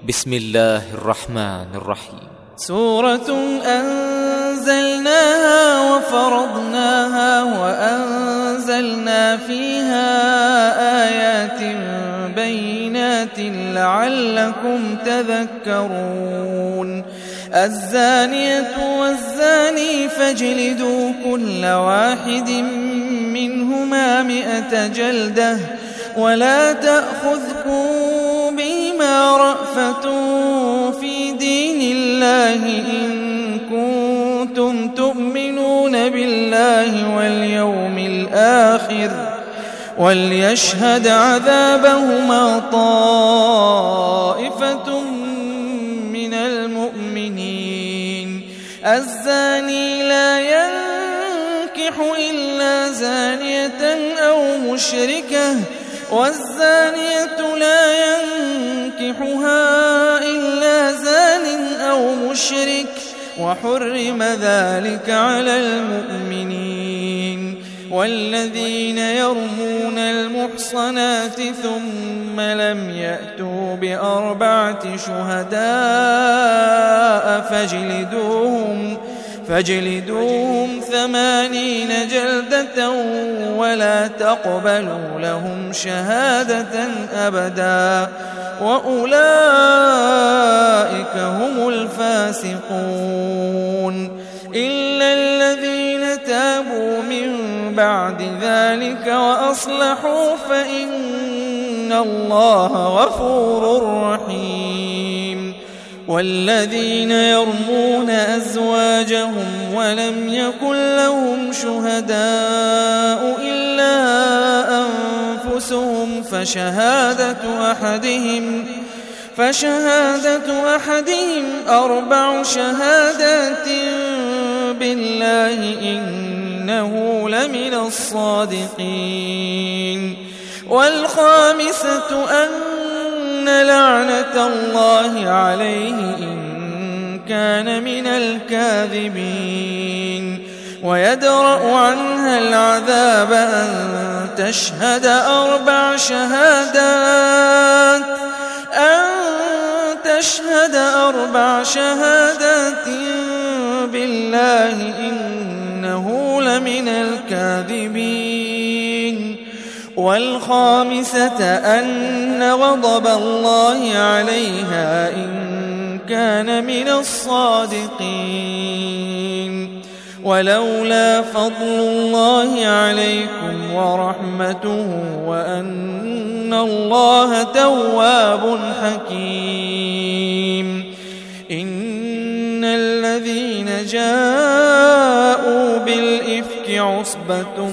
بسم الله الرحمن الرحيم. سورة أنزلناها وفرضناها وأنزلنا فيها آيات بينات لعلكم تذكرون. الزانية والزاني فاجلدوا كل واحد منهما 100 جلدة ولا تأخذكم بما رأفة في دين الله إن كنتم تؤمنون بالله واليوم الآخر وليشهد عذابهما طائفة من المؤمنين. الزاني لا ينكح إلا زانية أو مشركة والزانية لا ينكحها إلا زان أو مشرك وحرم ذلك على المؤمنين. والذين يرمون المحصنات ثم لم يأتوا ب4 شهداء فاجلدوهم 80 جلدة ولا تقبلوا لهم شهادة أبدا وأولئك هم الفاسقون. إلا الذين تابوا من بعد ذلك وأصلحوا فإن الله غفور رحيم. والذين يرمون أزواجهم ولم يكن لهم شهداء إلا أنفسهم فشهادة أحدهم 4 شهادات بالله إنه لمن الصادقين. والخامسة أن لعنة الله عليه إن كان من الكاذبين. ويدرأ عنها العذاب أن تشهد 4 شهادات بالله إنه لمن الكاذبين. والخامسة أن غضب الله عليها إن كان من الصادقين. ولولا فضل الله عليكم ورحمته وأن الله تواب حكيم. إن الذين جاءوا بالإفك عصبة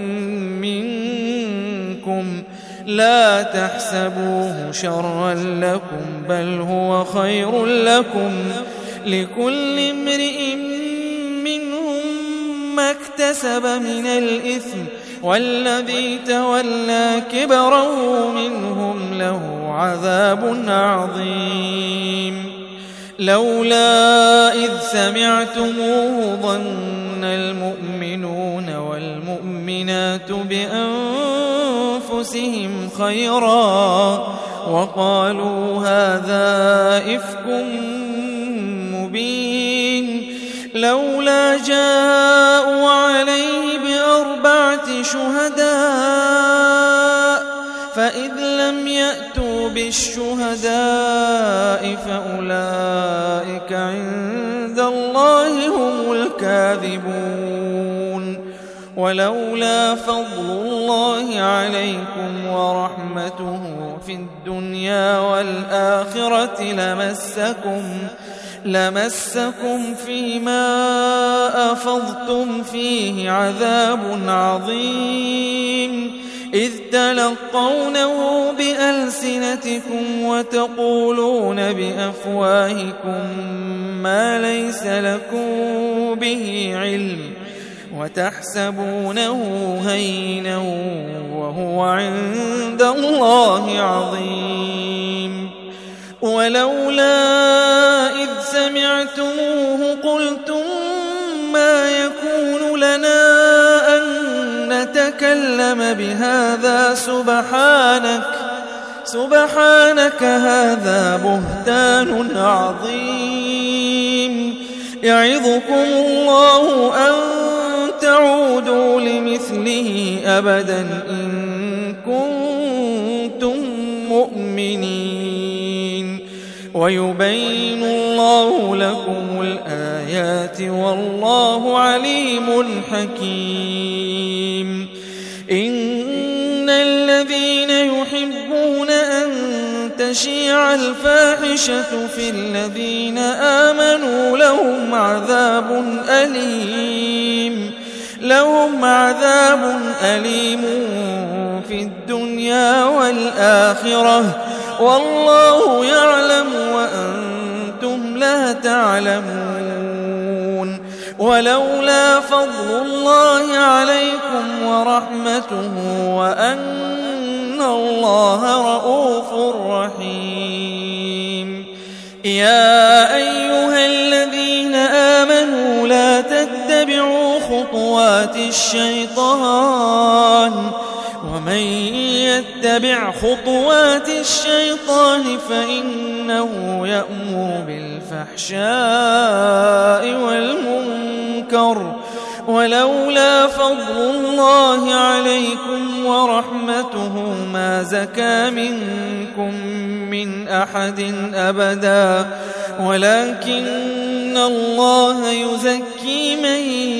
منكم لا تحسبوه شرا لكم بل هو خير لكم لكل امرئ منهم ما اكتسب من الإثم والذي تولى كبره منهم له عذاب عظيم. لولا إذ سمعتموه ظن المؤمنون والمؤمنات بأنفسهم خيرا وقالوا هذا إفك مبين. لولا جاءوا عليه ب4 شهداء فإذ لم يأتوا بالشهداء فأولئك عند الله هم الكاذبون. ولولا فضل الله عليكم ورحمته في الدنيا والآخرة لمسكم فيما أفضتم فيه عذاب عظيم إذ تلقونه بألسنتكم وتقولون بأفواهكم ما ليس لكم به علم وتحسبونه هينا وهو عند الله عظيم. ولولا إذ سمعتموه قلتم ما يكون لنا أن نتكلم بهذا سبحانك هذا بهتان عظيم. يعظكم الله أن تعودوا لمثله أبدا إن كنتم مؤمنين. ويبين الله لكم الآيات والله عليم حكيم. إن الذين يحبون أن تشيع الفاحشة في الذين آمنوا لهم عذاب أليم في الدنيا والآخرة والله يعلم وأنتم لا تعلمون. ولولا فضل الله عليكم ورحمته وأن الله رؤوف رحيم. يا أيها الذين آمنوا لا تتبعوا خطوات الشيطان ومن يتبع خطوات الشيطان فإنه يأمر بالفحشاء والمنكر. ولولا فضل الله عليكم ورحمته ما زكى منكم من أحد أبدا ولكن الله يزكي من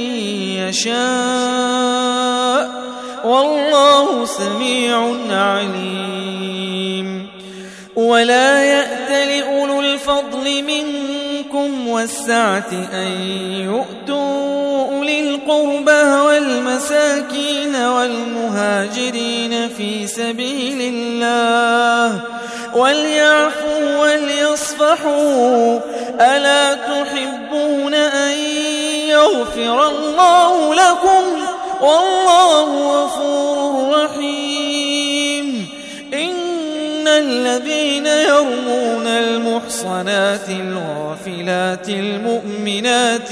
يشاء والله سميع عليم. ولا يأتل أولو الفضل منكم والسعة أن يؤتوا أولي القربى والمساكين والمهاجرين في سبيل الله وليعفوا وليصفحوا. ألا تحبون أن يغفر الله لكم والله غفور رحيم. إن الذين يرمون المحصنات الغافلات المؤمنات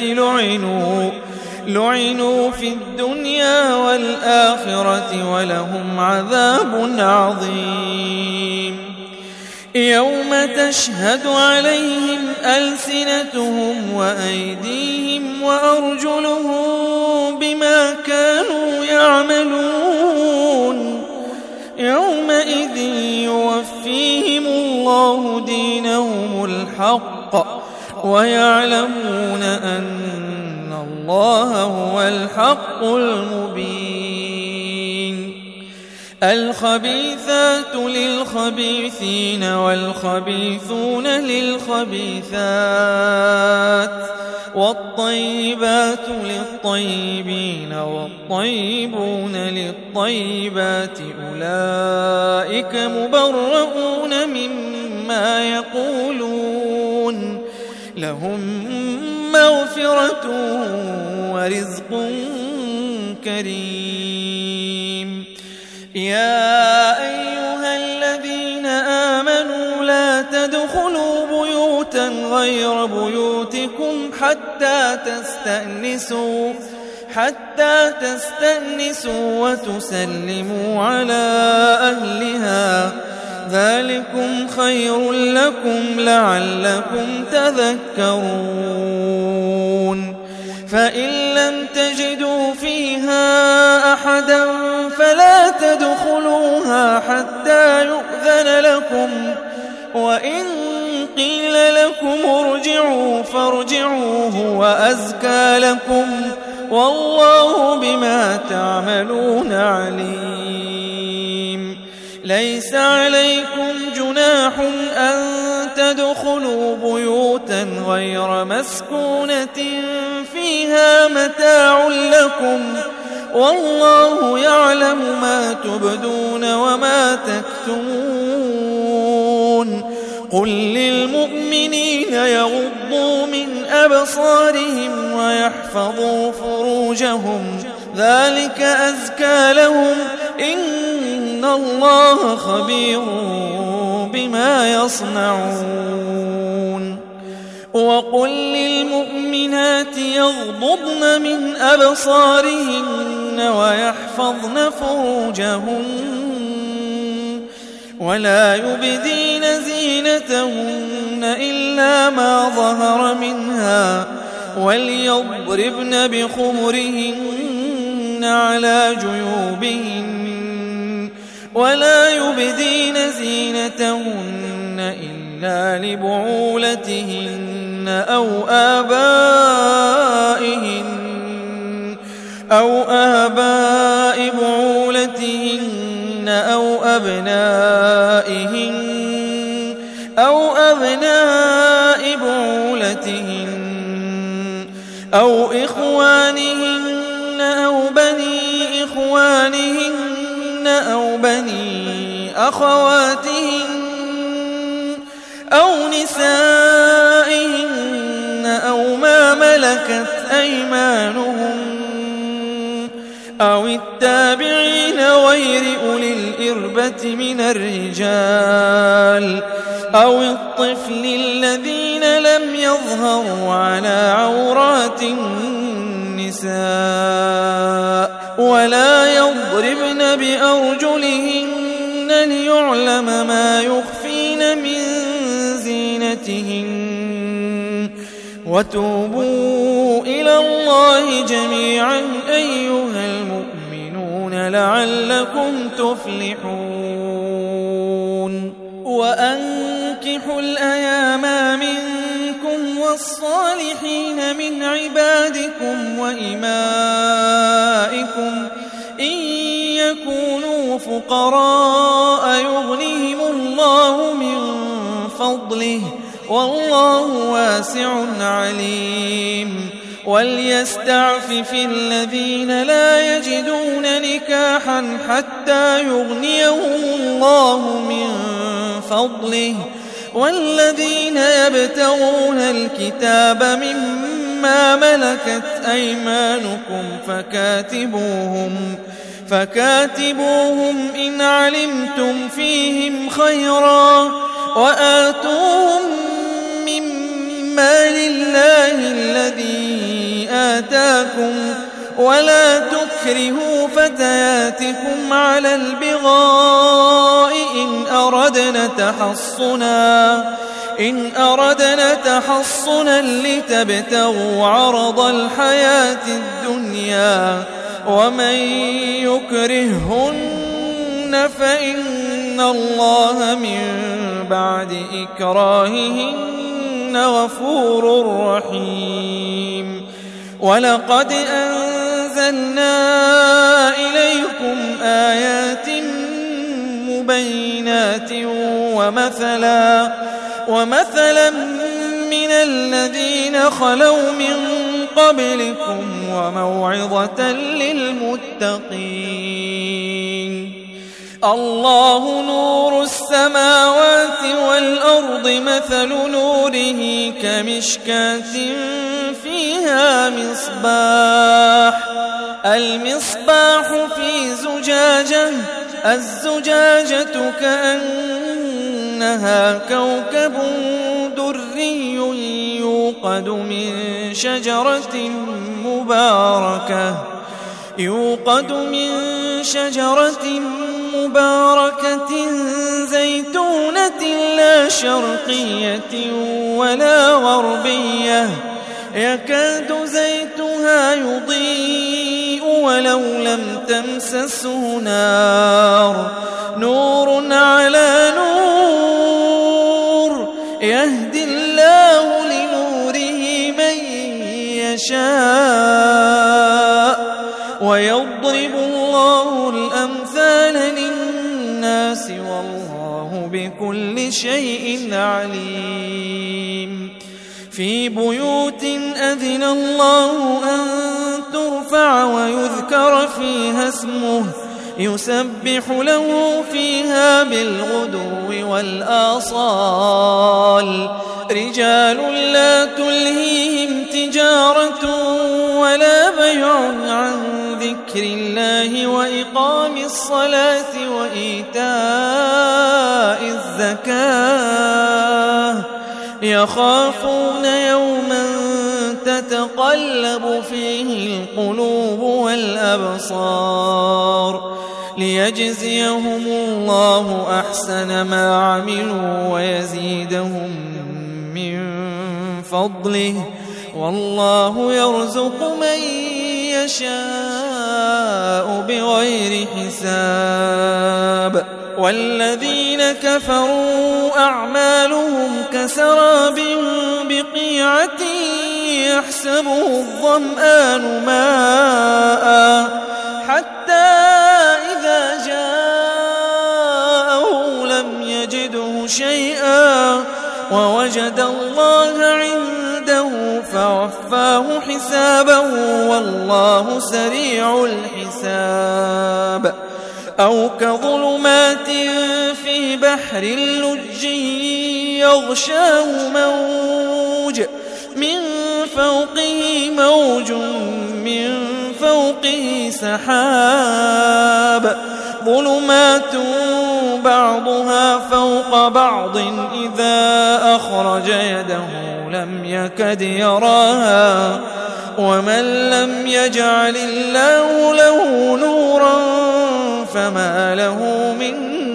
لعنوا في الدنيا والآخرة ولهم عذاب عظيم. يوم تشهد عليهم ألسنتهم وأيديهم وأرجلهم بما كانوا يعملون. يومئذ يوفيهم الله دينهم الحق ويعلمون أن الله هو الحق المبين. الخبيثات للخبيثين والخبيثون للخبيثات والطيبات للطيبين والطيبون للطيبات أولئك مبرؤون مما يقولون لهم مغفرة ورزق كريم. يا أيها الذين آمنوا لا تدخلوا بيوتا غير بيوتكم حتى تستأنسوا وتسلموا على أهلها ذلكم خير لكم لعلكم تذكرون. فإن لم تجدوا فيها أحدا فلا تدخلوها حتى يؤذن لكم وإن قيل لكم ارجعوا فارجعوا هو أزكى لكم والله بما تعملون عليم. ليس عليكم جناح أن تدخلوا بيوتا غير مسكونة فيها متاع لكم والله يعلم ما تبدون وما تكتمون. قل للمؤمنين يغضوا من أبصارهم ويحفظوا فروجهم ذلك أزكى لهم إن الله خبير بما يصنعون. وقل للمؤمنات يغضضن من أبصارهن ولا يبدين زينتهن إلا ما ظهر منها وليضربن بخمرهن على جيوبهن ولا يبدين زينتهن إلا لبعولتهن أو آباء بعولتهن أو أبناء بعولتهن أو إخوانهن أو بني إخوانهن أو بني أخواتهن أو نسائهن أو ما ملكت أيمانهن أو التابعين غير أولي الإربة من الرجال أو الطفل الذين لم يظهروا على عورات النساء ولا يضربن بأرجلهن ليعلم ما يخفين من زينتهن وتوبوا إلى الله جميعا أيها المؤمنون لعلكم تفلحون وأنكحوا الأيام منكم والصالحين من عبادكم وإمائكم إن يكونوا فقراء يغنيهم الله من فضله والله واسع عليم وليستعفف الذين لا يجدون نكاحا حتى يغنيهم الله من فضله والذين يبتغون الكتاب مما ملكت أيمانكم فكاتبوهم إن علمتم فيهم خيرا وآتوهم مما لله الذي آتاكم ولا تكرهوا فتياتكم على البغاء إن أردنا تحصنا لتبتغوا عرض الحياة الدنيا ومن يكرهن فإن الله من بعد إكراههن غفور رحيم ولقد أنزلنا إليكم آيات مبينات ومثلا من الذين خلوا من قبلكم وموعظة للمتقين الله نور السماوات والأرض مثل نوره كمشكاة فيها المصباح في زجاجة الزجاجة كأنها كوكب دري يوقد من شجرة مباركة زيتونة لا شرقية ولا غربية يكاد زيتها يضيء ولو لم تمسسه نور على نور يهدي الله لنوره من يشاء ويضرب الله الأمثال للناس والله بكل شيء عليم في بيوت أذن الله أن ترفع ويذكر فيها اسمه يسبح له فيها بالغدو والآصال رجال لا تلهيهم تجارة ولا بيع عن ذكر الله وإقام الصلاة وإيتاء الزكاة يخافون يوما تتقلب فيه القلوب والأبصار ليجزيهم الله أحسن ما عملوا ويزيدهم من فضله والله يرزق من يشاء بغير حساب. والذين كفروا أعمالهم كسراب بقيعة يحسبه الظمآن ماء حتى إذا جاءه لم يجده شيئا ووجد الله عنده فوفاه حسابه والله سريع الحساب. أو كظلمات في بحر لج يغشاه موج من فوقه موج من فوقه سحاب ظلمات بعضها فوق بعض إذا أخرج يده لم يكد يراها ومن لم يجعل الله له نورا فما له من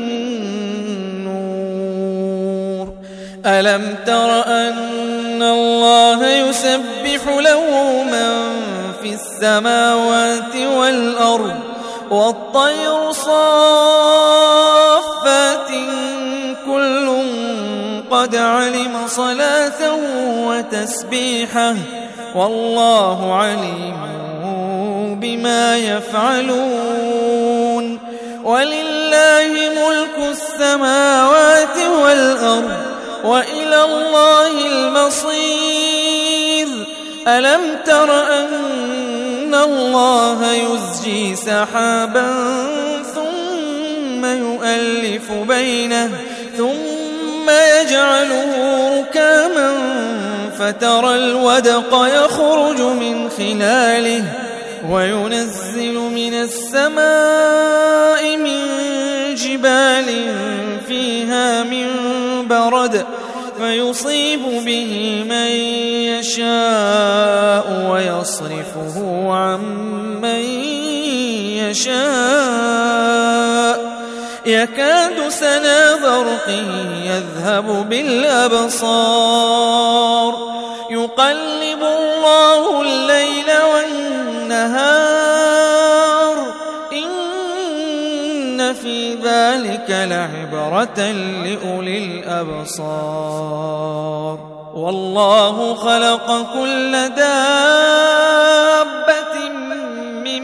نور. ألم تر أن الله يسبح له من في السماوات والأرض والطير صافات كل قد علم صلاته وتسبيحه والله عليم بما يفعلون. ولله ملك السماوات والأرض وإلى الله المصير. ألم تر أن الله يزجي سحابا ثم يؤلف بينه ثم يجعله ركاما فترى الودق يخرج من خلاله وينزل من السماء من جبال فيها من برد فيصيب به من يشاء ويصرفه عن من يشاء يكاد سنا برقه يذهب بالأبصار يقلب الله الليل والنهار إن في ذلك لعبرة لأولي الأبصار. والله خلق كل دابة من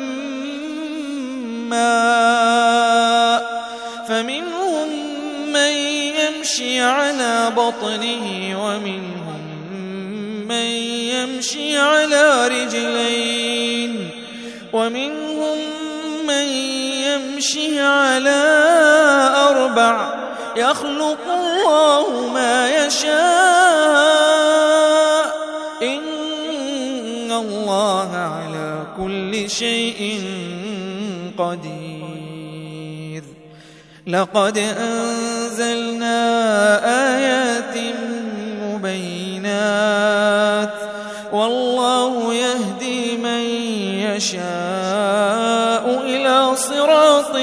ماء فمنهم من يمشي على بطنه ومنهم من يمشي على رجلين ومنهم من يمشي على أربع يخلق الله ما يشاء إن الله على كل شيء قدير. لقد أنزلنا آيات مبينات والله يهدي من يشاء إلى صراط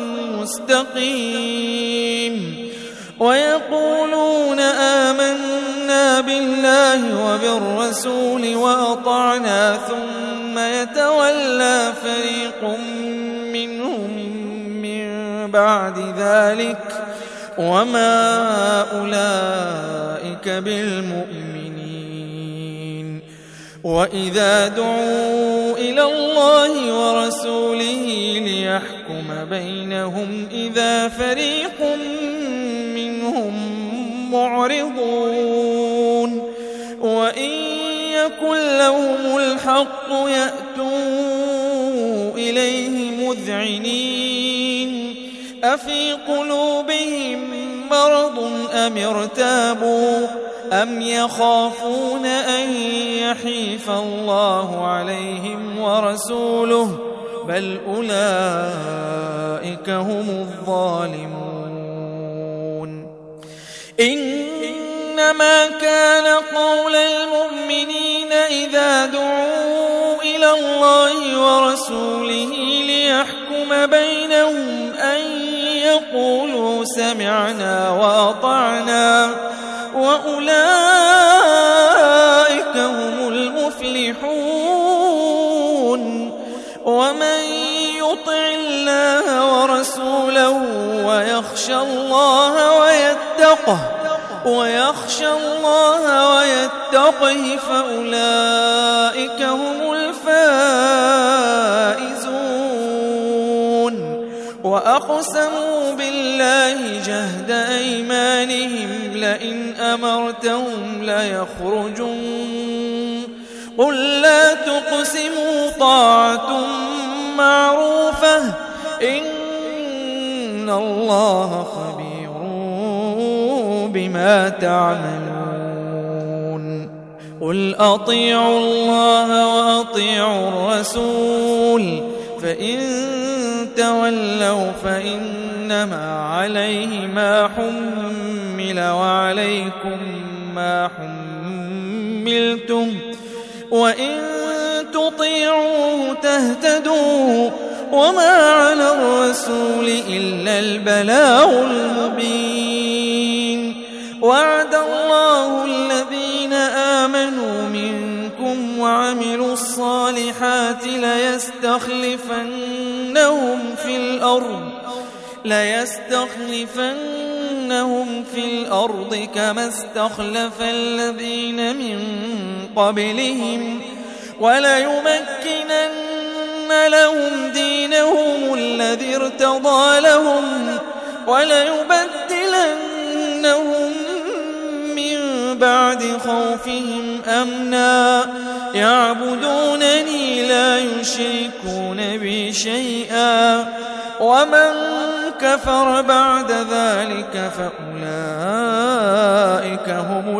مستقيم. ويقولون آمنا بالله وبالرسول وأطعنا ثم يتولى فريق منهم من بعد ذلك وما أولئك بالمؤمنين. وإذا دعوا إلى الله ورسوله ليحكم بينهم إذا فريق منهم معرضون وإن يكن لهم الحق يأتوا إليه مذعنين أفي قلوبهم مرض أم ارتابوا أم يخافون أن يحيف الله عليهم ورسوله بل أولئك هم الظالمون. إنما كان قول المؤمنين إذا دعوا إلى الله ورسوله ليحكم بينهم قولوا سمعنا وأطعنا وأولئك هم المفلحون. ومن يطع الله ورسوله ويخشى الله ويتقه فأولئك هم الفائزون. وأقسموا بالله جهد أيمانهم لئن أمرتهم ليخرجون قل لا تقسموا طاعة معروفة إن الله خبير بما تعملون. قل أطيعوا الله وأطيعوا الرسول فإن تولوا فإنما عليه ما حمل وعليكم ما حملتم وإن تطيعوه تهتدوا وما على الرسول إلا البلاغ المبين. وعد الله الذين آمنوا منكم وعملوا الصالحات ليستخلفنهم في الأرض كما استخلف الذين من قبلهم وليمكنن لهم دينهم الذي ارتضى لهم وليبدلنهم من بعد خوفهم أمنا يعبدونني لا يشركون بي شيئا ومن كفر بعد ذلك فأولئك هم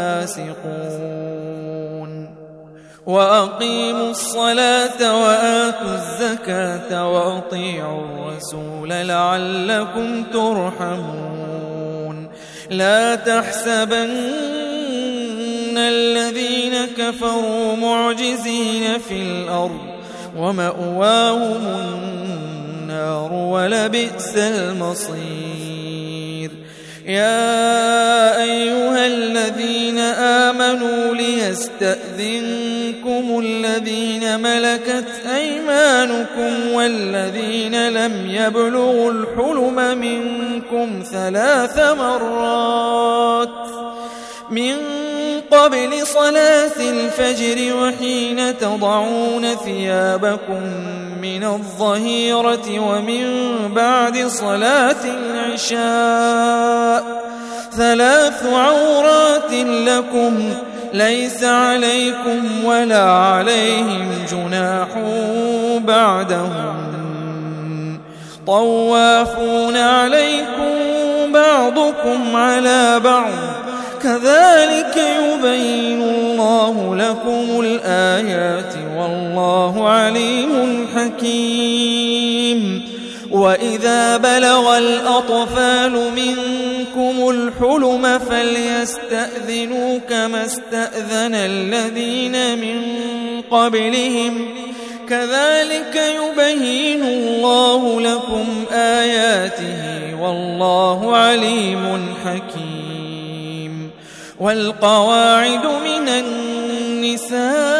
الفاسقون. وأقيموا الصلاة وآتوا الزكاة وأطيعوا الرسول لعلكم ترحمون. لا تحسبن الذين كفروا معجزين في الأرض ومأواهم النار ولبئس المصير. يا أيها الذين آمنوا ليستأذنكم الذين ملكت أيمانكم والذين لم يبلغوا الحلم منكم 3 مرات من قبل صلاة الفجر وحين تضعون ثيابكم من الظهيرة ومن بعد صلاة العشاء 3 عورات لكم ليس عليكم ولا عليهم جناح بعدهم طوافون عليكم بعضكم على بعض كذلك يبين الله لكم الآيات والله عليم حكيم. وإذا بلغ الأطفال منكم الحلم فليستأذنوا كما استأذن الذين من قبلهم كذلك يبين الله لكم آياته والله عليم حكيم. والقواعد من النساء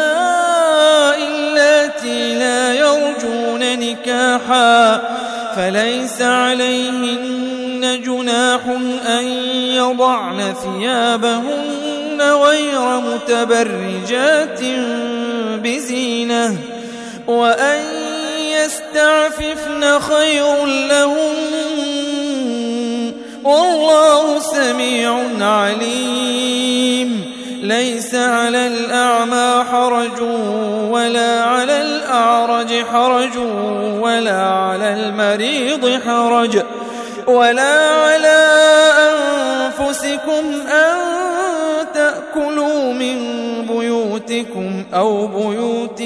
اللاتي لا يرجون نكاحا فليس عليهن جناح أن يضعن ثيابهن غير متبرجات بزينة وأن يستعففن خير لهم والله سميع عليم. ليس على الأعمى حرج ولا على الأعرج حرج ولا على المريض حرج ولا على أنفسكم أن تأكلوا من بيوتكم أو بيوت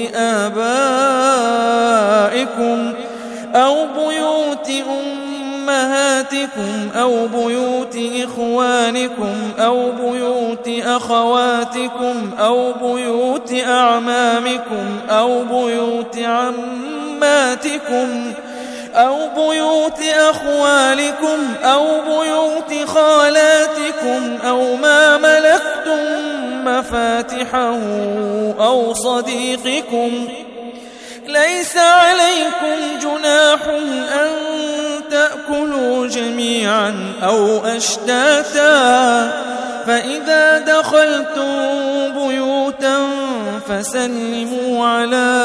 آبائكم أو بيوت أمهاتكم أو بيوت إخوانكم أو بيوت أخواتكم أو بيوت أعمامكم أو بيوت عماتكم أو بيوت أخوالكم أو بيوت خالاتكم أو ما ملكتم مفاتحه أو صديقكم. ليس عليكم جناح أن تأكلوا جميعا أو أشتاتا، فإذا دخلتم بيوتا فسلموا على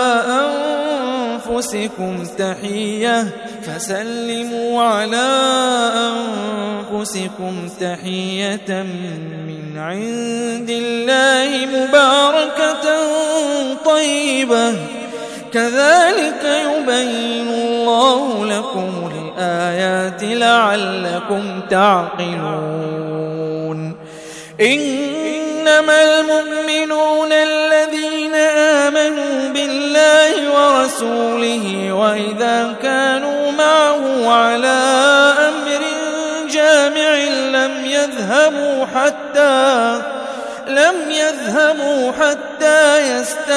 أنفسكم تحية من عند الله مباركة طيبة، كذلك يبين الله لكم الآيات لعلكم تعقلون. إنما المؤمنون الذين آمنوا بالله ورسوله وإذا كانوا معه على أمر جامع لم يذهبوا حتى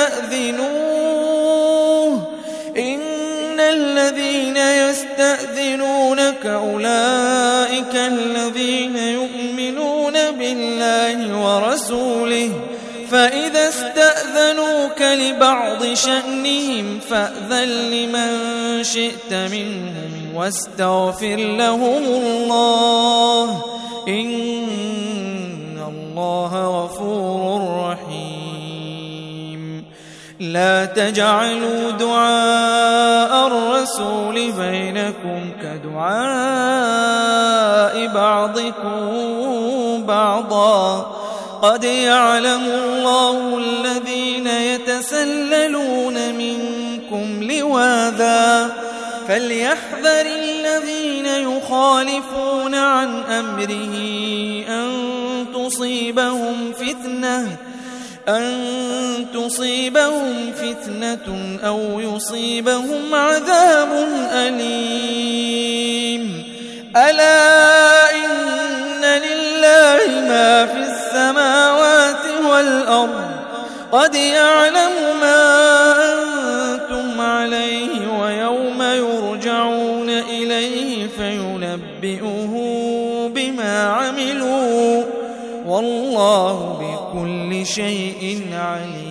يستأذنوه. إن الذين يستأذنونك أولئك الذين يؤمنون بالله ورسوله، فإذا استأذنوك لبعض شأنهم فأذن لمن شئت منهم واستغفر لهم الله، إن الله غفور رحيم. لا تجعلوا دعاء الرسول بينكم كدعاء بعضكم بعضا، قد يعلم الله الذين يتسللون منكم لواذا، فليحذر الذين يخالفون عن أمره أن تصيبهم فتنة أو يصيبهم عذاب أليم. ألا إن لله ما في السماوات والأرض، قد يعلم ما أنتم عليه ويوم يرجعون إليه فينبئه بما عملوا، والله بكل شيء عليم.